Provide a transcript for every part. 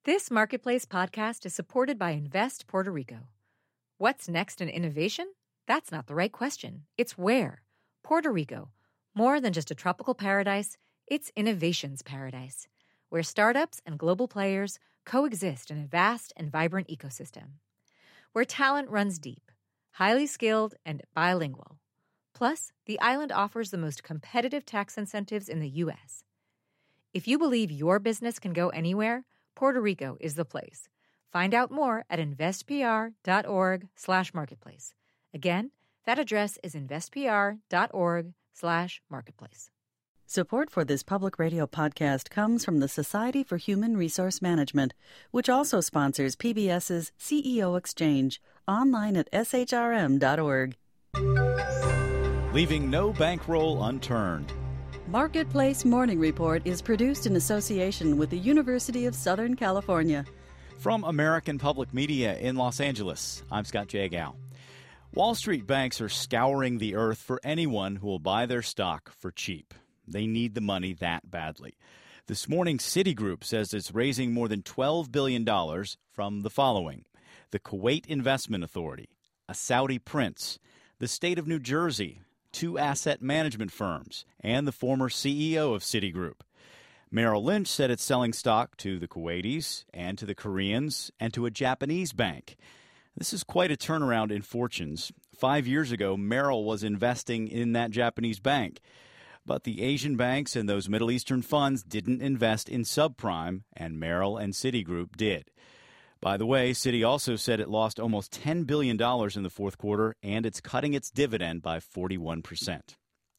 This Marketplace podcast is supported by Invest Puerto Rico. What's next in innovation? That's not the right question. It's where. Puerto Rico. More than just a tropical paradise, it's innovation's paradise, where startups and global players coexist in a vast and vibrant ecosystem. Where talent runs deep, highly skilled, and bilingual. Plus, the island offers the most competitive tax incentives in the U.S. If you believe your business can go anywhere, Puerto Rico is the place. Find out more at investpr.org/marketplace. Again, that address is investpr.org/marketplace. Support for this public radio podcast comes from the Society for Human Resource Management, which also sponsors PBS's CEO Exchange, online at shrm.org. Leaving no bankroll unturned. Marketplace Morning Report is produced in association with the University of Southern California. From American Public Media in Los Angeles, I'm Scott Jagow. Wall Street banks are scouring the earth for anyone who will buy their stock for cheap. They need the money that badly. This morning, Citigroup says it's raising more than $12 billion from the following: the Kuwait Investment Authority, a Saudi prince, the state of New Jersey, 2 asset management firms, and the former CEO of Citigroup. Merrill Lynch said it's selling stock to the Kuwaitis and to the Koreans and to a Japanese bank. This is quite a turnaround in fortunes. 5 years ago, Merrill was investing in that Japanese bank. But the Asian banks and those Middle Eastern funds didn't invest in subprime, and Merrill and Citigroup did. By the way, Citi also said it lost almost $10 billion in the fourth quarter, and it's cutting its dividend by 41%.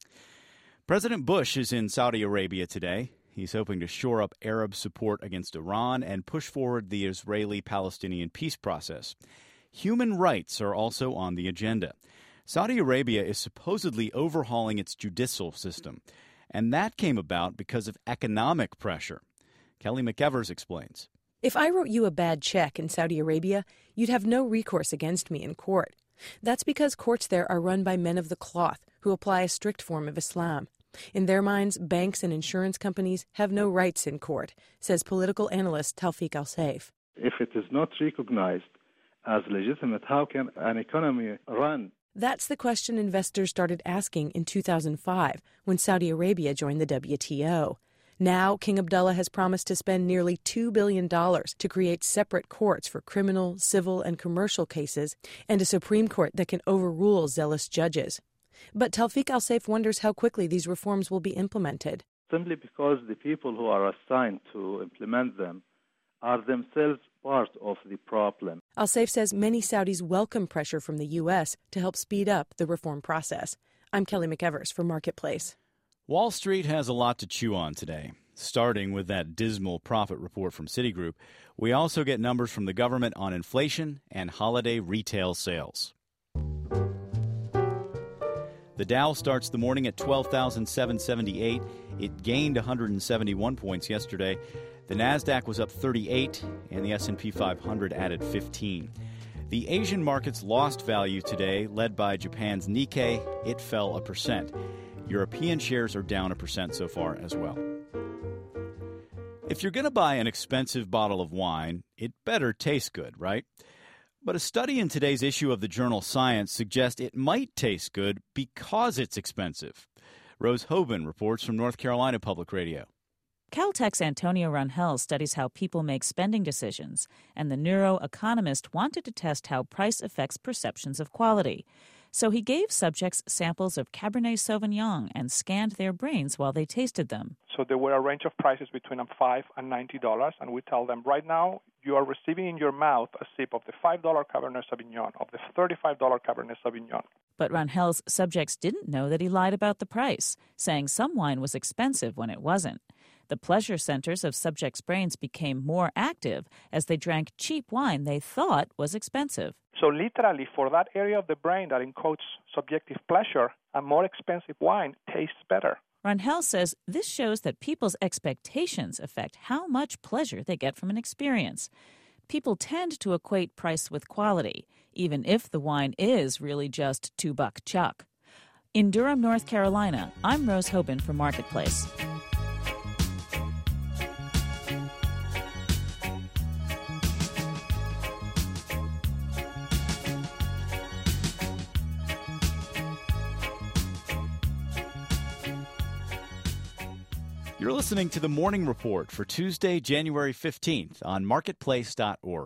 President Bush is in Saudi Arabia today. He's hoping to shore up Arab support against Iran and push forward the Israeli-Palestinian peace process. Human rights are also on the agenda. Saudi Arabia is supposedly overhauling its judicial system, and that came about because of economic pressure. Kelly McEvers explains. If I wrote you a bad check in Saudi Arabia, you'd have no recourse against me in court. That's because courts there are run by men of the cloth who apply a strict form of Islam. In their minds, banks and insurance companies have no rights in court, says political analyst Tawfiq Al-Saif. If it is not recognized as legitimate, how can an economy run? That's the question investors started asking in 2005 when Saudi Arabia joined the WTO. Now, King Abdullah has promised to spend nearly $2 billion to create separate courts for criminal, civil, and commercial cases, and a Supreme Court that can overrule zealous judges. But Tawfiq Al-Saif wonders how quickly these reforms will be implemented. Simply because the people who are assigned to implement them are themselves part of the problem. Al-Saif says many Saudis welcome pressure from the U.S. to help speed up the reform process. I'm Kelly McEvers for Marketplace. Wall Street has a lot to chew on today. Starting with that dismal profit report from Citigroup, we also get numbers from the government on inflation and holiday retail sales. The Dow starts the morning at 12,778. It gained 171 points yesterday. The Nasdaq was up 38, and the S&P 500 added 15. The Asian markets lost value today, led by Japan's Nikkei. It fell 1%. European shares are down 1% so far as well. If you're going to buy an expensive bottle of wine, it better taste good, right? But a study in today's issue of the journal Science suggests it might taste good because it's expensive. Rose Hoban reports from North Carolina Public Radio. Caltech's Antonio Rangel studies how people make spending decisions, and the neuroeconomist wanted to test how price affects perceptions of quality. So he gave subjects samples of Cabernet Sauvignon and scanned their brains while they tasted them. So there were a range of prices between $5 and $90, and we tell them right now you are receiving in your mouth a sip of the $5 Cabernet Sauvignon, of the $35 Cabernet Sauvignon. But Rangel's subjects didn't know that he lied about the price, saying some wine was expensive when it wasn't. The pleasure centers of subjects' brains became more active as they drank cheap wine they thought was expensive. So literally, for that area of the brain that encodes subjective pleasure, a more expensive wine tastes better. Rangel says this shows that people's expectations affect how much pleasure they get from an experience. People tend to equate price with quality, even if the wine is really just $2 chuck. In Durham, North Carolina, I'm Rose Hoban for Marketplace. You're listening to the Morning Report for Tuesday, January 15th on marketplace.org.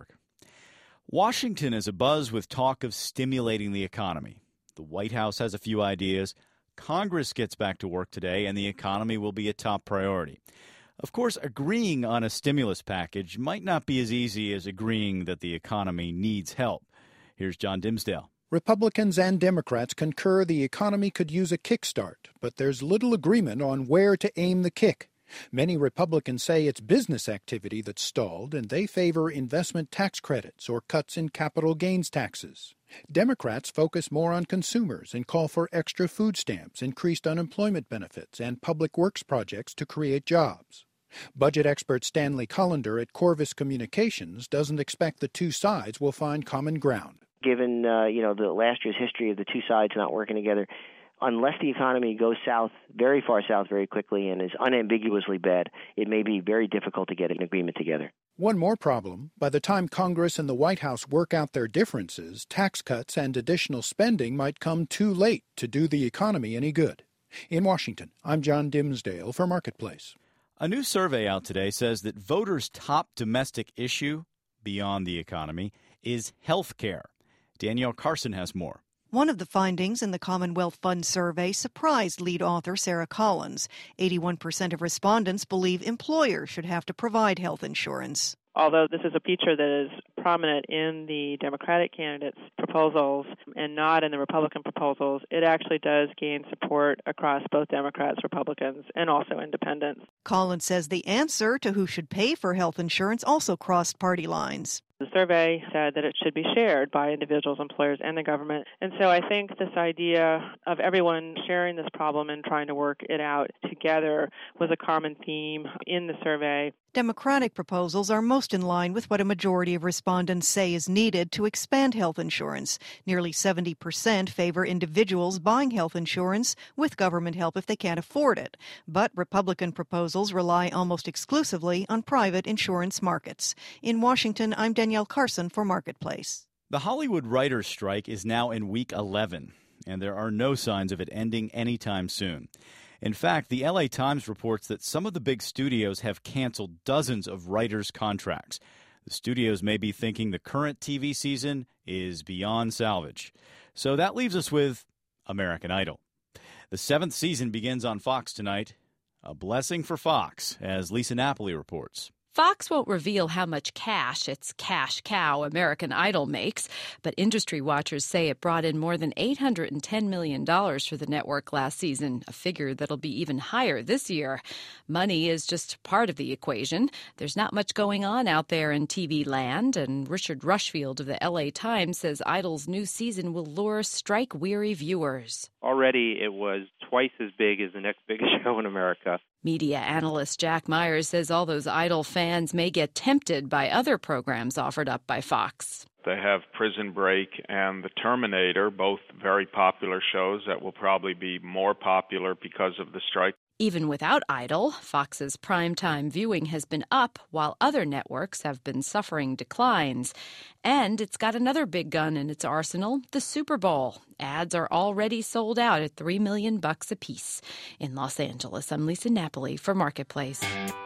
Washington is abuzz with talk of stimulating the economy. The White House has a few ideas. Congress gets back to work today, and the economy will be a top priority. Of course, agreeing on a stimulus package might not be as easy as agreeing that the economy needs help. Here's John Dimsdale. Republicans and Democrats concur the economy could use a kickstart, but there's little agreement on where to aim the kick. Many Republicans say it's business activity that's stalled, and they favor investment tax credits or cuts in capital gains taxes. Democrats focus more on consumers and call for extra food stamps, increased unemployment benefits, and public works projects to create jobs. Budget expert Stanley Collender at Corvus Communications doesn't expect the two sides will find common ground. Given the last year's history of the two sides not working together, unless the economy goes south, very far south very quickly and is unambiguously bad, it may be very difficult to get an agreement together. One more problem. By the time Congress and the White House work out their differences, tax cuts and additional spending might come too late to do the economy any good. In Washington, I'm John Dimsdale for Marketplace. A new survey out today says that voters' top domestic issue, beyond the economy, is health care. Danielle Carson has more. One of the findings in the Commonwealth Fund survey surprised lead author Sarah Collins. 81% of respondents believe employers should have to provide health insurance. Although this is a feature that is prominent in the Democratic candidates' proposals and not in the Republican proposals, it actually does gain support across both Democrats, Republicans, and also independents. Collins says the answer to who should pay for health insurance also crossed party lines. The survey said that it should be shared by individuals, employers, and the government. And so I think this idea of everyone sharing this problem and trying to work it out together was a common theme in the survey. Democratic proposals are most in line with what a majority of respondents say is needed to expand health insurance. Nearly 70% favor individuals buying health insurance with government help if they can't afford it. But Republican proposals rely almost exclusively on private insurance markets. In Washington, I'm Danielle Carson for Marketplace. The Hollywood writers' strike is now in week 11, and there are no signs of it ending anytime soon. In fact, the LA Times reports that some of the big studios have canceled dozens of writers' contracts. The studios may be thinking the current TV season is beyond salvage. So that leaves us with American Idol. The 7th season begins on Fox tonight. A blessing for Fox, as Lisa Napoli reports. Fox won't reveal how much cash its cash cow American Idol makes, but industry watchers say it brought in more than $810 million for the network last season, a figure that'll be even higher this year. Money is just part of the equation. There's not much going on out there in TV land, and Richard Rushfield of the LA Times says Idol's new season will lure strike-weary viewers. Already it was twice as big as the next biggest show in America. Media analyst Jack Myers says all those Idol fans may get tempted by other programs offered up by Fox. They have Prison Break and The Terminator, both very popular shows that will probably be more popular because of the strike. Even without Idol, Fox's primetime viewing has been up while other networks have been suffering declines. And it's got another big gun in its arsenal, the Super Bowl. Ads are already sold out at $3 million apiece. In Los Angeles, I'm Lisa Napoli for Marketplace.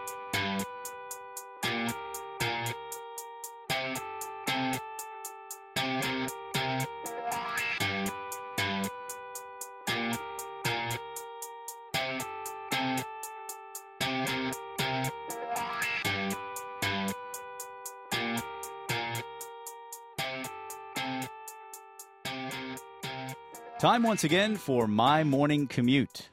Time once again for My Morning Commute.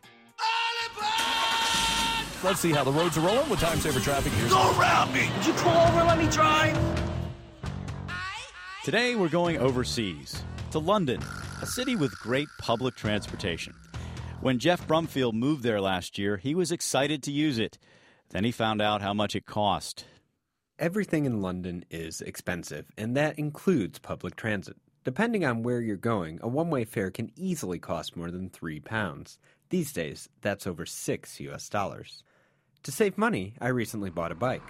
Let's see how the roads are rolling with time-saver traffic. Go around me! Would you pull over and let me drive? Today we're going overseas, to London, a city with great public transportation. When Jeff Brumfield moved there last year, he was excited to use it. Then he found out how much it cost. Everything in London is expensive, and that includes public transit. Depending on where you're going, a one-way fare can easily cost more than £3. These days, that's over $6 US. To save money, I recently bought a bike.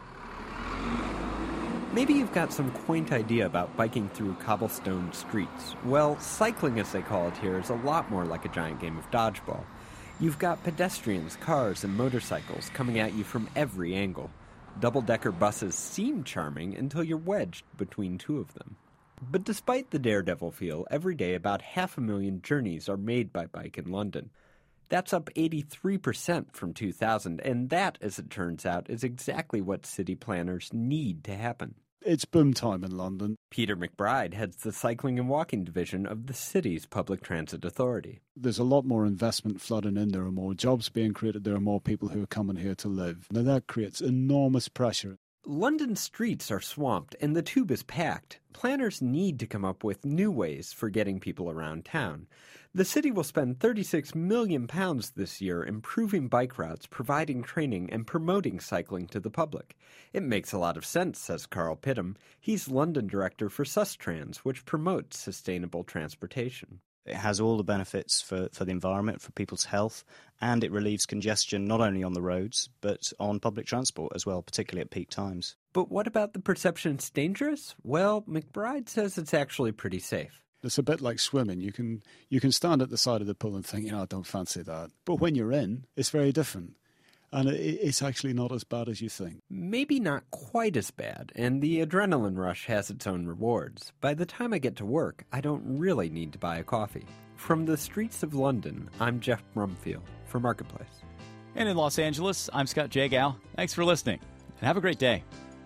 Maybe you've got some quaint idea about biking through cobblestone streets. Well, cycling, as they call it here, is a lot more like a giant game of dodgeball. You've got pedestrians, cars, and motorcycles coming at you from every angle. Double-decker buses seem charming until you're wedged between two of them. But despite the daredevil feel, every day about 500,000 journeys are made by bike in London. That's up 83% from 2000, and that, as it turns out, is exactly what city planners need to happen. It's boom time in London. Peter McBride heads the cycling and walking division of the city's public transit authority. There's a lot more investment flooding in. There are more jobs being created. There are more people who are coming here to live. Now that creates enormous pressure. London's streets are swamped and the tube is packed. Planners need to come up with new ways for getting people around town. The city will spend £36 million this year improving bike routes, providing training, and promoting cycling to the public. It makes a lot of sense, says Carl Pittam. He's London director for Sustrans, which promotes sustainable transportation. It has all the benefits for the environment, for people's health, and it relieves congestion not only on the roads, but on public transport as well, particularly at peak times. But what about the perception it's dangerous? Well, McBride says it's actually pretty safe. It's a bit like swimming. You can stand at the side of the pool and think, I don't fancy that. But when you're in, it's very different. And it's actually not as bad as you think. Maybe not quite as bad, and the adrenaline rush has its own rewards. By the time I get to work, I don't really need to buy a coffee. From the streets of London, I'm Jeff Brumfield for Marketplace. And in Los Angeles, I'm Scott Jagow. Thanks for listening, and have a great day.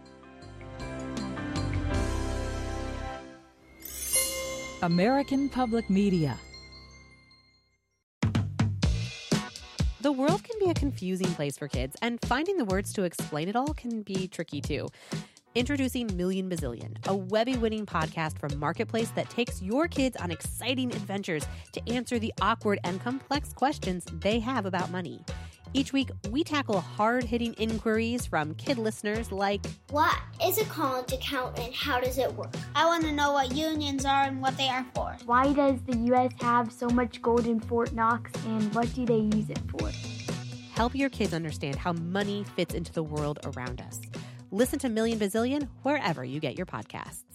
American Public Media. The world can be a confusing place for kids, and finding the words to explain it all can be tricky too. Introducing Million Bazillion, a Webby-winning podcast from Marketplace that takes your kids on exciting adventures to answer the awkward and complex questions they have about money. Each week, we tackle hard-hitting inquiries from kid listeners like, what is a college account and how does it work? I want to know what unions are and what they are for. Why does the U.S. have so much gold in Fort Knox and what do they use it for? Help your kids understand how money fits into the world around us. Listen to Million Bazillion wherever you get your podcasts.